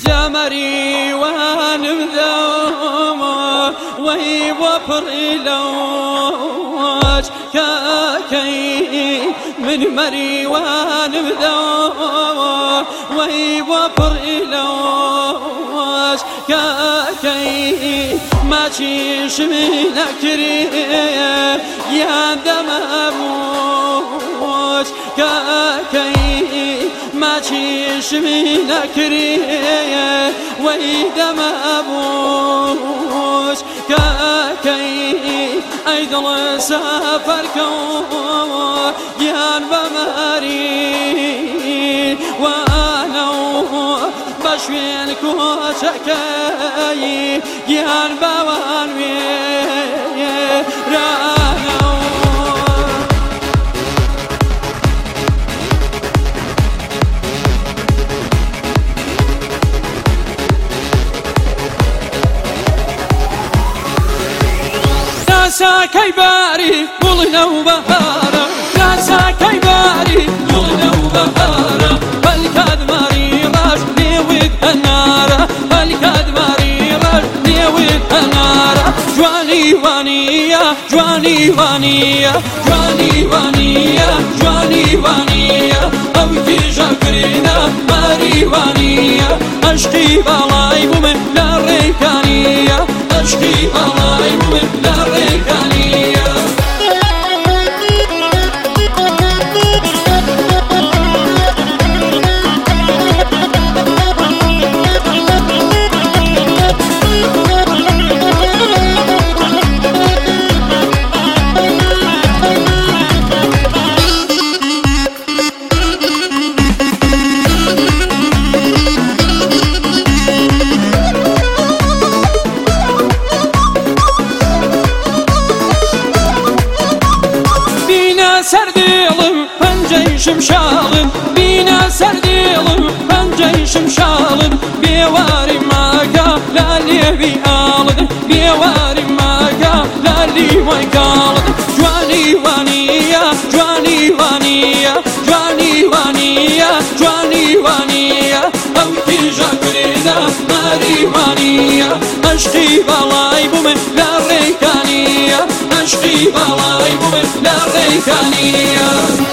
جمري وانبذو وهي وفري لوج كاكي من مري وانبذو وهي وفري لوج كاكي ما تشيش من أكري يا دم أبوش كاكي ما تشيش من أكري ويدم أبوش كاكي أيضا سافركو يان بماري وأنا بشوين كوشكي يان بوان رانا ناسا كيباري قولنا وبهارا ناسا كيباري قولنا وبهارا بالكاد ماري راش ليويد النار بالكاد ماري راش ليويد النار جواني وانيا جواني وانيا جواني وانيا جواني وانيا او تجاكرينا ماري وانيا اشقي بالاي بومن لا ريكانيا اشقي بالاي بومن لا ريكانيا سرديلم پنجه شمشالم بينا سرديلم پنجه شمشالم بيواري ماكا لالي بيالد بيواري ماكا لالي ويكالد جواني وانيا جواني وانيا جواني وانيا جواني وانيا او تجاكرينا ماري وانيا اشقي بالاي بومن لا ريكانيا اشقي بالاي بومن لا ريكانيا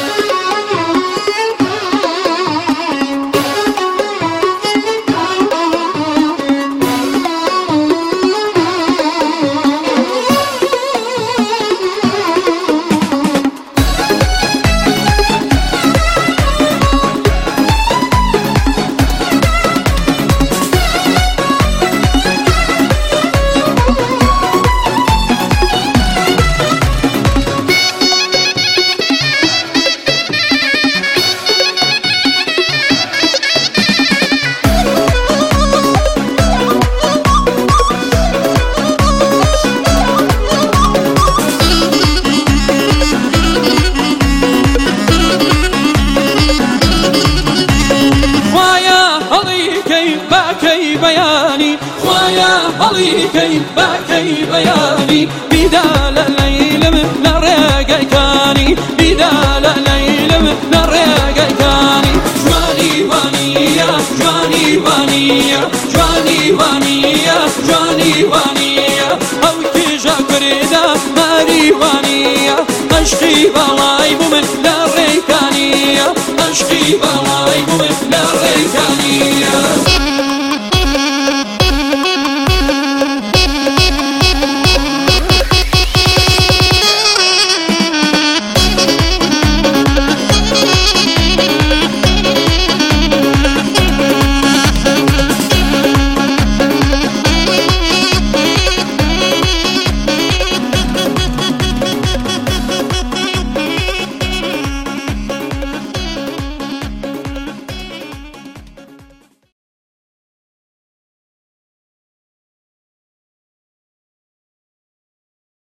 بياني خوايا عليكي باكي بياني بدال الليل من رقيكاني بدال